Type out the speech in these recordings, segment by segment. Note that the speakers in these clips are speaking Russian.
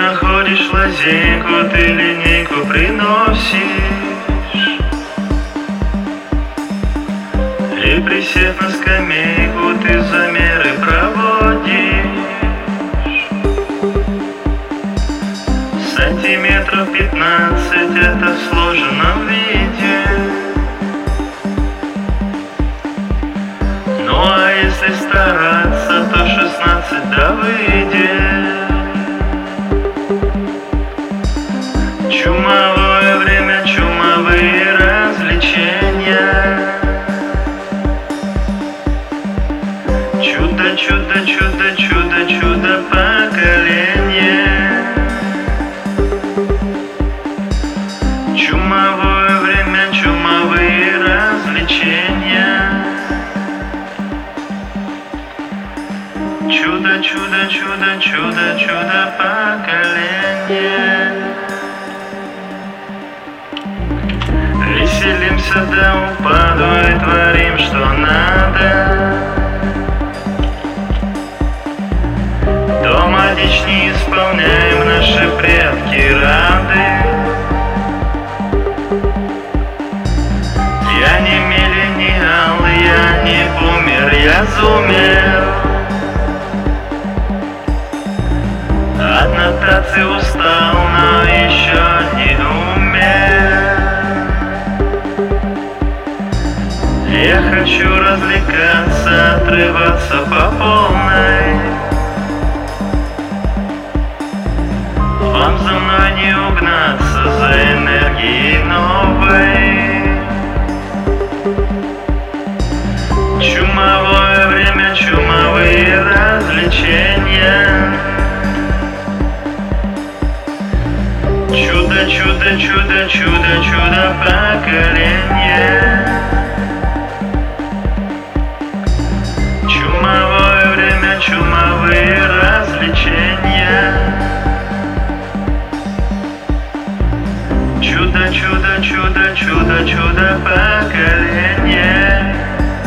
находишь лазейку, ты линейку приносишь, и присев на скамейку, ты замеры проводишь. Сантиметров 15 это в сложенном виде. Ну а если стараться, то 16 да выйдет. Чумовое время, чумовые развлечения. Чудо, чудо, чудо, чудо, чудо поколение. Чумовое время, чумовые развлечения. Чудо, чудо, чудо, чудо, чудо поколение. Веселимся до упаду и творим, что надо. Дома дичь не исполняем, наши предки рады. Я не миллениал, я не бумер, я зумер. От нотации устал, но еще не умер. Я хочу развлекаться, отрываться по полной. Вам за мной не угнаться, за энергией новой. Чумовое время, чумовые развлечения. Чудо, чудо, чудо, чудо, чудо поколение. Чумовое время, чумовые развлечения. Чудо, чудо, чудо, чудо, чудо поколение.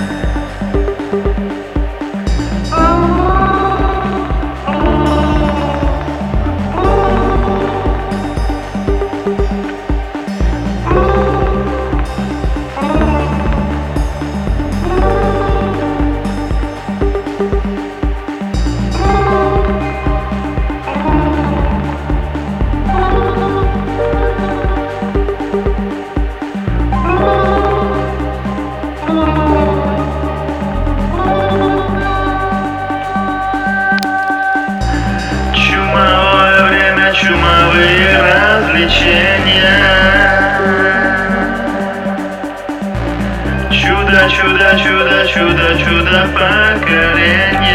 Чумовые развлечения. Чудо, чудо, чудо, чудо, чудо поколение.